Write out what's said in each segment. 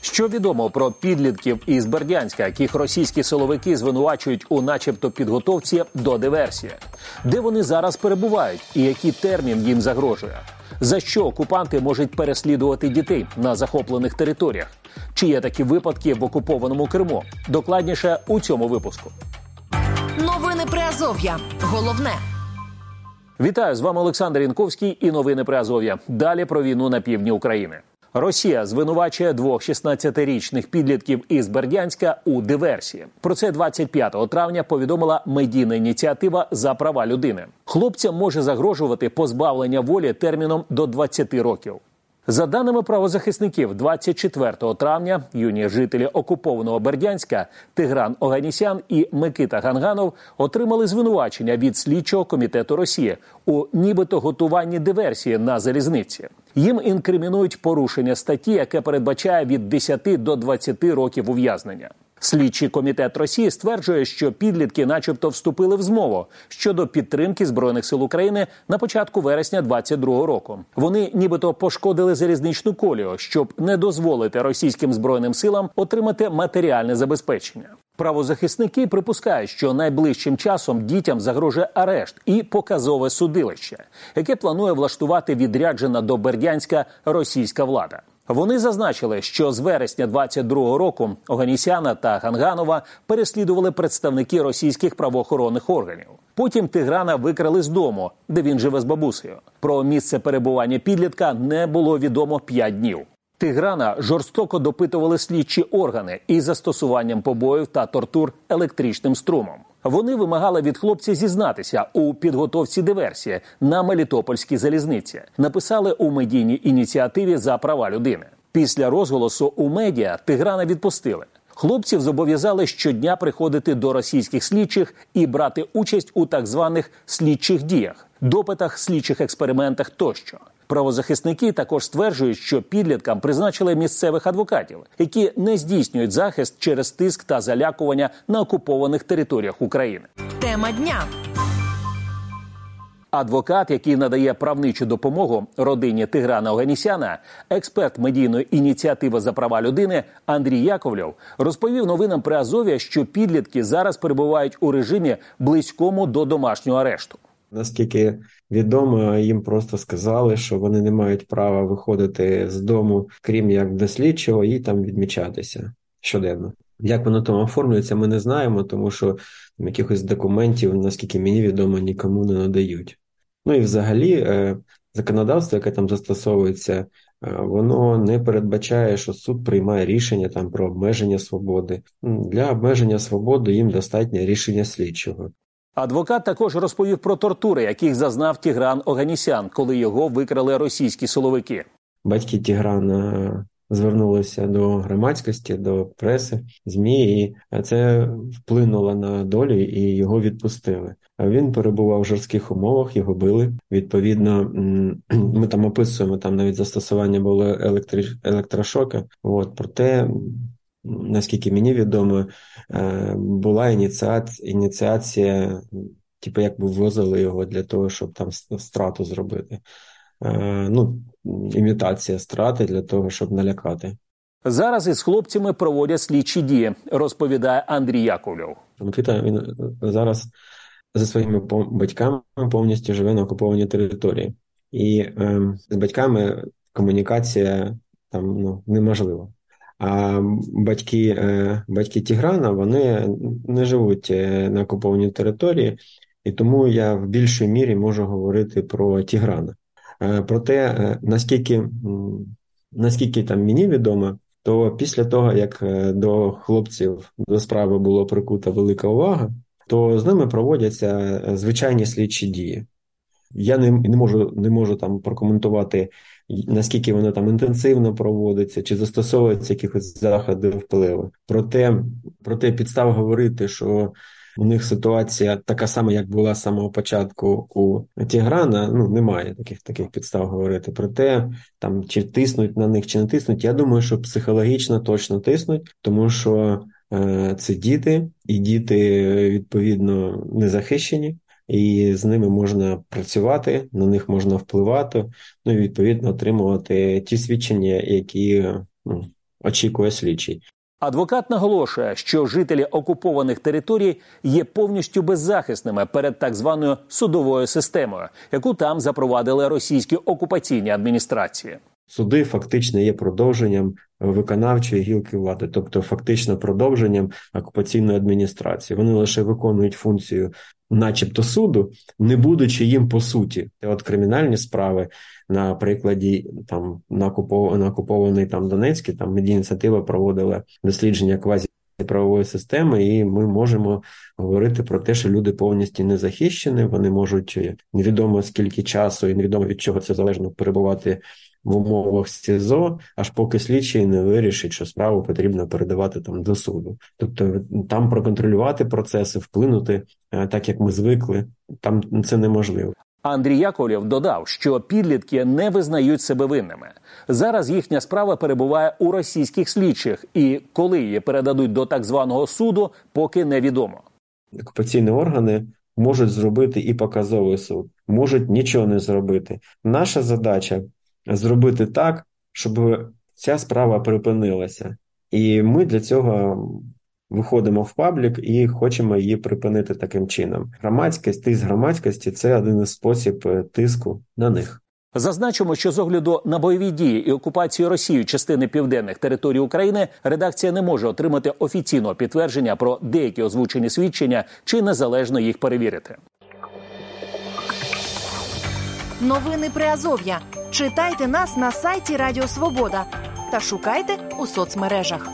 Що відомо про підлітків із Бердянська, яких російські силовики звинувачують у начебто підготовці до диверсії? Де вони зараз перебувають і який термін їм загрожує? За що окупанти можуть переслідувати дітей на захоплених територіях? Чи є такі випадки в окупованому Криму? Докладніше у цьому випуску. Новини Приазов'я. Головне. Вітаю, з вами Олександр Янковський і новини Приазов'я. Далі про війну на півдні України. Росія звинувачує двох 16-річних підлітків із Бердянська у диверсії. Про це 25 травня повідомила медійна ініціатива «За права людини». Хлопцям може загрожувати позбавлення волі терміном до 20 років. За даними правозахисників, 24 травня юні жителі окупованого Бердянська Тигран Оганісян і Микита Ганганов отримали звинувачення від слідчого комітету Росії у нібито готуванні диверсії на залізниці. Їм інкримінують порушення статті, яке передбачає від 10 до 20 років ув'язнення. Слідчий комітет Росії стверджує, що підлітки начебто вступили в змову щодо підтримки Збройних сил України на початку вересня 2022 року. Вони нібито пошкодили залізничну колію, щоб не дозволити російським Збройним силам отримати матеріальне забезпечення. Правозахисники припускають, що найближчим часом дітям загрожує арешт і показове судилище, яке планує влаштувати відряджена до Бердянська російська влада. Вони зазначили, що з вересня 2022 року Оганісяна та Ганганова переслідували представники російських правоохоронних органів. Потім Тиграна викрали з дому, де він живе з бабусею. Про місце перебування підлітка не було відомо 5 днів. Тиграна жорстоко допитували слідчі органи із застосуванням побоїв та тортур електричним струмом. Вони вимагали від хлопця зізнатися у підготовці диверсії на Мелітопольській залізниці. Написали у медійній ініціативі «За права людини». Після розголосу у медіа Тиграна відпустили. Хлопців зобов'язали щодня приходити до російських слідчих і брати участь у так званих слідчих діях, допитах, слідчих експериментах тощо. Правозахисники також стверджують, що підліткам призначили місцевих адвокатів, які не здійснюють захист через тиск та залякування на окупованих територіях України. Тема дня. Адвокат, який надає правничу допомогу родині Тиграна Оганісяна, експерт медійної ініціативи «За права людини» Андрій Яковлєв розповів новинам Приазов'я, що підлітки зараз перебувають у режимі близькому до домашнього арешту. Наскільки відомо, їм просто сказали, що вони не мають права виходити з дому, крім як до слідчого, і там відмічатися щоденно. Як воно там оформлюється, ми не знаємо, тому що якихось документів, наскільки мені відомо, нікому не надають. Ну і взагалі законодавство, яке там застосовується, воно не передбачає, що суд приймає рішення там про обмеження свободи. Для обмеження свободи їм достатньо рішення слідчого. Адвокат також розповів про тортури, яких зазнав Тигран Оганісян, коли його викрали російські силовики. Батьки Тиграна звернулися до громадськості, до преси, ЗМІ, і це вплинуло на долю, і його відпустили. А він перебував в жорстких умовах, його били. Відповідно, ми там описуємо, там навіть застосування було електрошока. Проте, наскільки мені відомо, була ініціація, типу як би ввозили його для того, щоб там страту зробити. Імітація страти для того, щоб налякати. Зараз із хлопцями проводять слідчі дії, розповідає Андрій Яковлєв. Микита, він зараз зі своїми батьками повністю живе на окупованій території. І з батьками комунікація там неможлива. А батьки Тиграна, вони не живуть на окупованій території, і тому я в більшій мірі можу говорити про Тиграна. Проте, наскільки там мені відомо, то після того, як до хлопців до справи було прикута велика увага, то з ними проводяться звичайні слідчі дії. Я не можу там прокоментувати, наскільки воно там інтенсивно проводиться, чи застосовуються якихось заходів впливу. Проте підстав говорити, що у них ситуація така сама, як була з самого початку у Тиграна, немає таких підстав говорити. Проте, там, чи тиснуть на них, чи не тиснуть, я думаю, що психологічно точно тиснуть, тому що це діти, і діти, відповідно, не захищені, і з ними можна працювати, на них можна впливати, і, відповідно, отримувати ті свідчення, які очікує слідчий. Адвокат наголошує, що жителі окупованих територій є повністю беззахисними перед так званою судовою системою, яку там запровадили російські окупаційні адміністрації. Суди фактично є продовженням виконавчої гілки влади, тобто фактично продовженням окупаційної адміністрації. Вони лише виконують функцію начебто суду, не будучи їм по суті. От кримінальні справи на прикладі там на окупований там Донецький, там медіа-ініціатива проводила дослідження квазіправової системи, і ми можемо говорити про те, що люди повністю не захищені, вони можуть невідомо скільки часу і невідомо від чого це залежно перебувати в умовах СІЗО, аж поки слідчий не вирішить, що справу потрібно передавати там до суду. Тобто там проконтролювати процеси, вплинути так, як ми звикли, там це неможливо. Андрій Яковлєв додав, що підлітки не визнають себе винними. Зараз їхня справа перебуває у російських слідчих, і коли її передадуть до так званого суду, поки невідомо. Окупаційні органи можуть зробити і показовий суд, можуть нічого не зробити. Наша задача – зробити так, щоб ця справа припинилася. І ми для цього виходимо в паблік і хочемо її припинити таким чином. Тиск громадськості – це один із спосіб тиску на них. Зазначимо, що з огляду на бойові дії і окупацію Росією частини південних територій України редакція не може отримати офіційного підтвердження про деякі озвучені свідчення чи незалежно їх перевірити. Новини Приазов'я. Читайте нас на сайті Радіо Свобода та шукайте у соцмережах.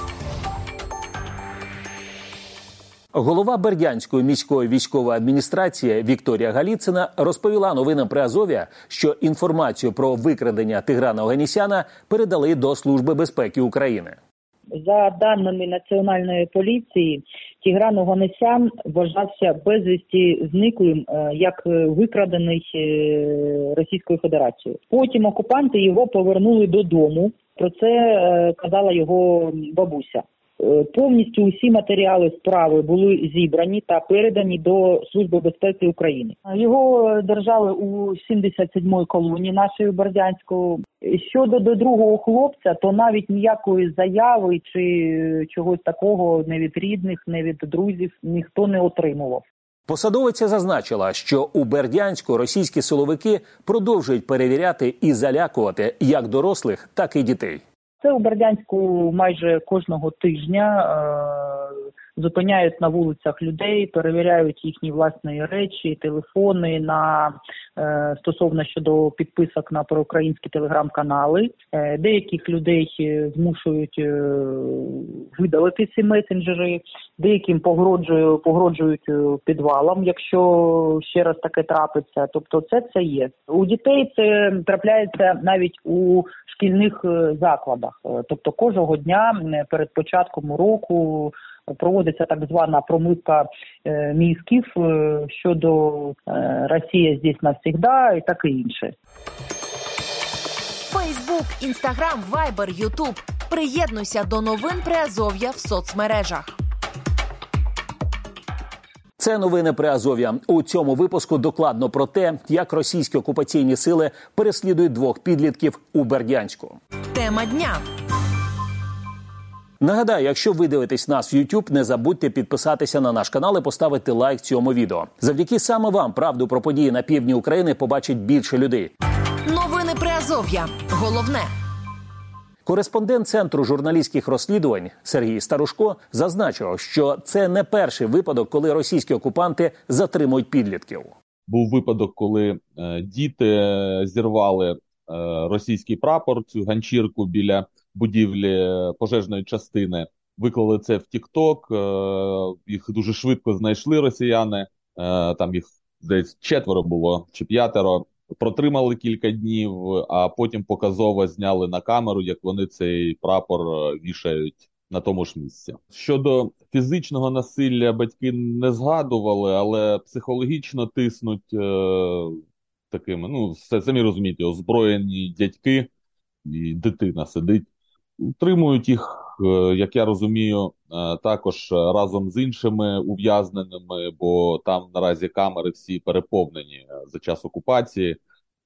Голова Бердянської міської військової адміністрації Вікторія Галіцина розповіла новинам Приазов'я, що інформацію про викрадення Тиграна Оганісяна передали до Служби безпеки України. За даними Національної поліції, Тигран Оганесян вважався безвісті зниклим, як викрадений Російською Федерацією. Потім окупанти його повернули додому, про це казала його бабуся. Повністю усі матеріали справи були зібрані та передані до Служби безпеки України. Його держали у 77-й колонії нашої Бердянської. Щодо до другого хлопця, то навіть ніякої заяви чи чогось такого не від рідних, не від друзів ніхто не отримував. Посадовиця зазначила, що у Бердянську російські силовики продовжують перевіряти і залякувати як дорослих, так і дітей. Це у Бердянську майже кожного тижня зупиняють на вулицях людей, перевіряють їхні власні речі, телефони стосовно щодо підписок на проукраїнські телеграм-канали. Деяких людей змушують видалити ці месенджери, деяким погрожують підвалом, якщо ще раз таке трапиться. Тобто це є. У дітей це трапляється навіть у шкільних закладах. Тобто кожного дня перед початком року проводиться так звана промивка мізків щодо «Росія здесь навсегда» і таке інше. Фейсбук, Інстаграм, Вайбер, Ютуб. Приєднуйся до новин Приазов'я в соцмережах. Це новини Приазов'я. У цьому випуску докладно про те, як російські окупаційні сили переслідують двох підлітків у Бердянську. Тема дня. Нагадаю, якщо ви дивитесь нас в YouTube, не забудьте підписатися на наш канал і поставити лайк цьому відео. Завдяки саме вам правду про події на півдні України побачить більше людей. Новини Приазов'я. Головне. Кореспондент Центру журналістських розслідувань Сергій Старушко зазначив, що це не перший випадок, коли російські окупанти затримують підлітків. Був випадок, коли діти зірвали російський прапор, цю ганчірку біля будівлі пожежної частини, виклали це в TikTok, їх дуже швидко знайшли росіяни, там їх десь 4 було чи 5, протримали кілька днів, а потім показово зняли на камеру, як вони цей прапор вішають на тому ж місці. Щодо фізичного насилля батьки не згадували, але психологічно тиснуть такими, самі розумієте, озброєні дядьки, і дитина сидить. Утримують їх, як я розумію, також разом з іншими ув'язненими, бо там наразі камери всі переповнені за час окупації.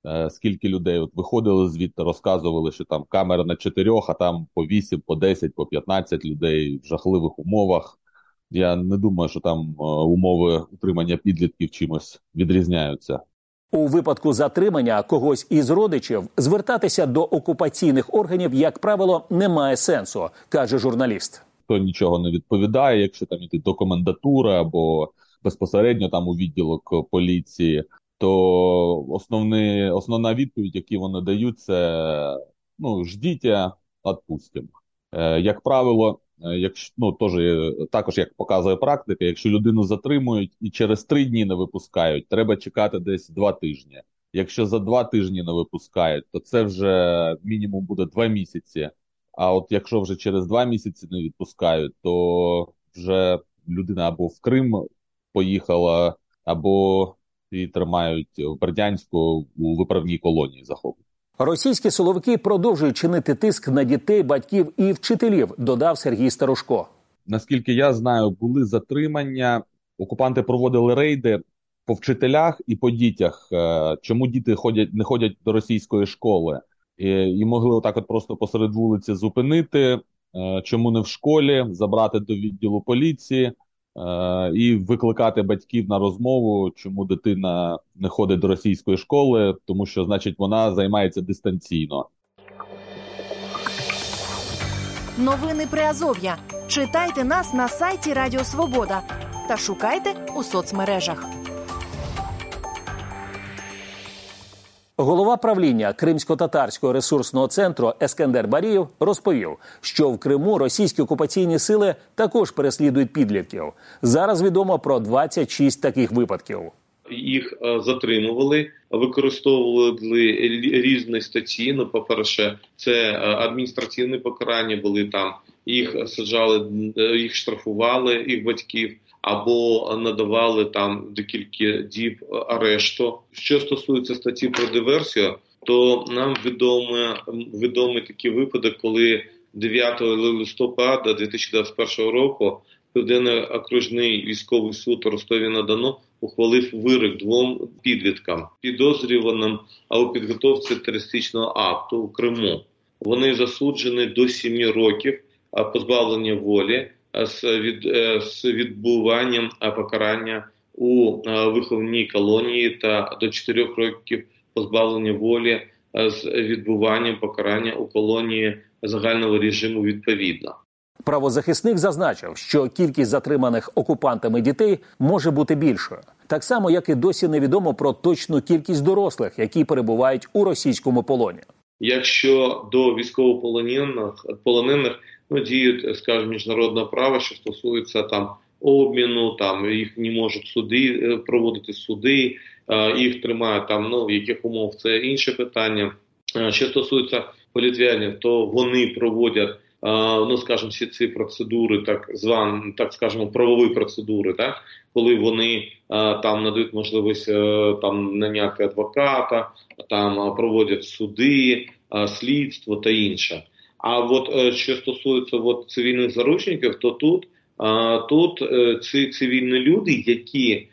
скільки людей от виходили звідти, розказували, що там камера на 4, а там по 8, по 10, по 15 людей в жахливих умовах. Я не думаю, що там умови утримання підлітків чимось відрізняються. У випадку затримання когось із родичів звертатися до окупаційних органів, як правило, немає сенсу, каже журналіст. Хто нічого не відповідає, якщо там іти до комендатури або безпосередньо там у відділок поліції, то основна відповідь, яку вони дають, це ждіть, відпустимо. Як правило, також як показує практика, якщо людину затримують і через 3 дні не випускають, треба чекати десь 2 тижні. Якщо за 2 тижні не випускають, то це вже мінімум буде 2 місяці. А от якщо вже через 2 місяці не відпускають, то вже людина або в Крим поїхала, або її тримають в Бердянську у виправній колонії захоплені. Російські силовики продовжують чинити тиск на дітей, батьків і вчителів, додав Сергій Старушко. Наскільки я знаю, були затримання, окупанти проводили рейди по вчителях і по дітях. Чому діти не ходять до російської школи? І могли отак от просто посеред вулиці зупинити, чому не в школі, забрати до відділу поліції і викликати батьків на розмову, чому дитина не ходить до російської школи, тому що, значить, вона займається дистанційно. Новини Приазов'я. Читайте нас на сайті Радіо Свобода та шукайте у соцмережах. Голова правління Кримсько-татарського ресурсного центру Ескендер Барієв розповів, що в Криму російські окупаційні сили також переслідують підлітків. Зараз відомо про 26 таких випадків. Їх затримували, використовували різні статті. По-перше, це адміністративні покарання були там. Їх саджали, їх штрафували, їх батьків, або надавали там декілька діб арешту. Що стосується статті про диверсію, то нам відомий такий випадок, коли 9 листопада 2021 року Південний окружний військовий суд у Ростові-на-Дону ухвалив вирок 2 підліткам, підозрюваним у підготовці терористичного акту у Криму. Вони засуджені до 7 років позбавлення волі з відбуванням покарання у виховній колонії та до 4 років позбавлення волі з відбуванням покарання у колонії загального режиму відповідно. Правозахисник зазначив, що кількість затриманих окупантами дітей може бути більшою. Так само, як і досі невідомо про точну кількість дорослих, які перебувають у російському полоні. Якщо до військовополонених діють, скажімо, міжнародне право, що стосується там обміну, там їх не можуть проводити суди, їх тримають там, в яких умов, це інше питання. Що стосується політв'язнів, то вони проводять скажімо, всі ці процедури, так скажімо, правові процедури, так, коли вони там надають можливість там наняти адвоката, там проводять суди, слідство та інше. А от що стосується цивільних заручників, то тут ці цивільні люди, які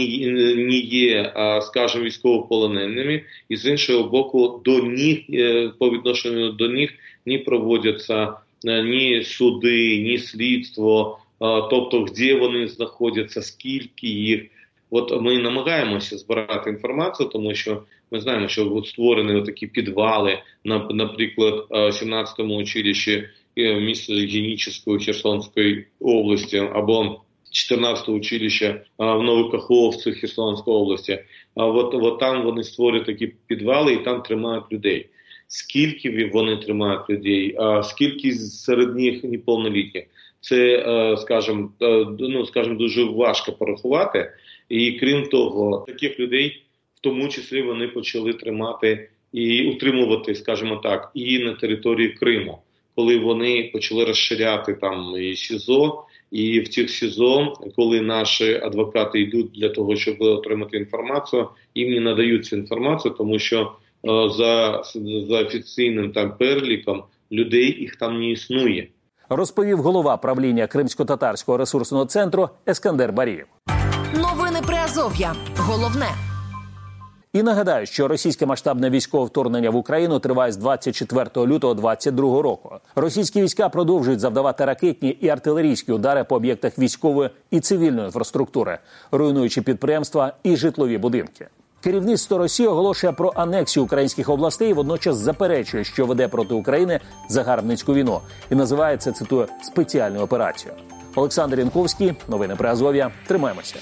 не є, скажімо, військовополоненими, і з іншого боку, до них, по відношенню до них не проводяться ні суди, ні слідство, тобто де вони знаходяться, скільки їх. От ми намагаємося збирати інформацію, тому що ми знаємо, що створені такі підвали, наприклад, в 17-му училищі міста Генічеської Херсонської області, або 14-го училища в Новокаховці Херсонської області. От там вони створюють такі підвали і там тримають людей. Скільки вони тримають людей, скільки серед них неповнолітніх, це, скажімо, дуже важко порахувати. І крім того, таких людей, в тому числі, вони почали тримати і утримувати, скажімо так, і на території Криму. Коли вони почали розширяти там і СІЗО, і в цих СІЗО, коли наші адвокати йдуть для того, щоб отримати інформацію, їм не надають цю інформацію, тому що за офіційним там переліком людей їх там не існує. Розповів голова правління Кримсько-татарського ресурсного центру Ескендер Барієв. Новини Приазов'я. Головне. І нагадаю, що російське масштабне військове вторгнення в Україну триває з 24 лютого 2022 року. Російські війська продовжують завдавати ракетні і артилерійські удари по об'єктах військової і цивільної інфраструктури, руйнуючи підприємства і житлові будинки. Керівництво Росії оголошує про анексію українських областей і водночас заперечує, що веде проти України загарбницьку війну. І називає це, цитую, спеціальною операцією. Олександр Янковський, новини Приазов'я. Тримаємося.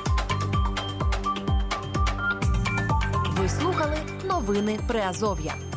Ви слухали новини Приазов'я.